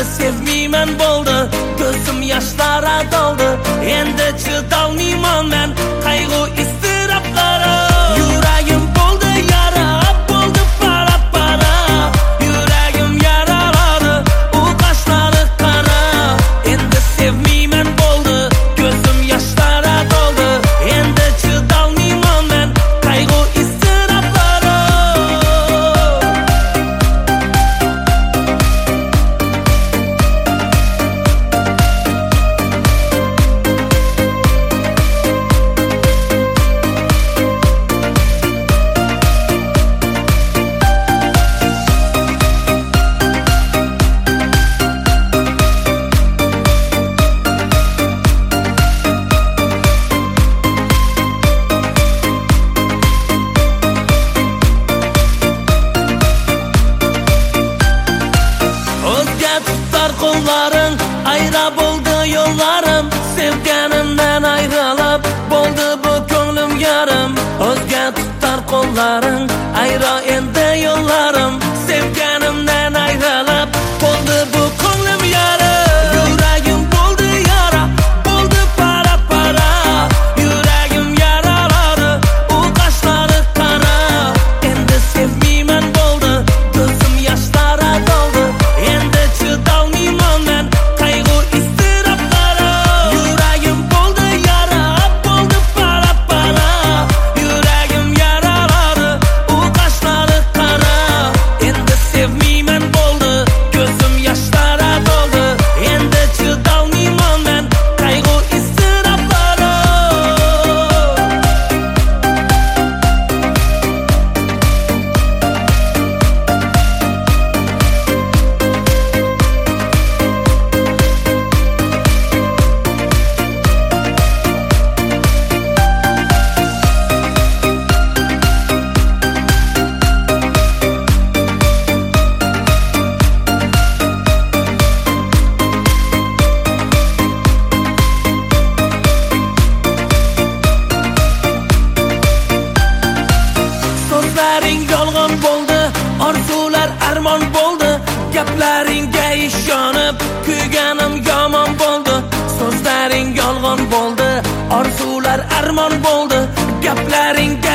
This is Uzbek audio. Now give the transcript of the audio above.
sevmiyman bo'ldi, ko'zim yoshlara doldi. Endi chidolmayman men qayg'u iztiroblara. Yuragim bo'ldi yara, bo'ldi para. Yuragim yaraladi, u qoshlari qara. Endi sevmiyman bo'ldi, ko'zim yoshlara doldi. Endi chidolmayman men qayg'u iztiroblara. O'zga tutar qo'llaring, ayra bo'ldi yo'llarim. Sevganimdan ayrilib bo'ldi bu ko'nglim yarim. O'zga tutar qo'llaring, ayra endi yo'llarim. Sevganimdan ayrilib bo'ldi bu ko'nglim yarim. Yuragim bo'ldi yara, bo'ldi para. Yuragim yaraladi, u qoshlari qara. Endi sevmiyman bo'ldi, ko'zim yoshlara doldi. Endi chidolmayman men qayg'u iztiroblara. Yuragim bo'ldi yara, bo'ldi para. Yuragim yaraladi, u qoshlari qara. Endi sevmiyman bo'ldi, ko'zim yoshlara doldi. Endi chidolmayman men qayg'u iztiroblara. So'zlaring yolg'on bo'ldi, orzular armon bo'ldi. Gaplaringga ishonib, kuyganim yomon bo'ldi. So'zlaring yolg'on bo'ldi, orzular armon bo'ldi. Gaplaringga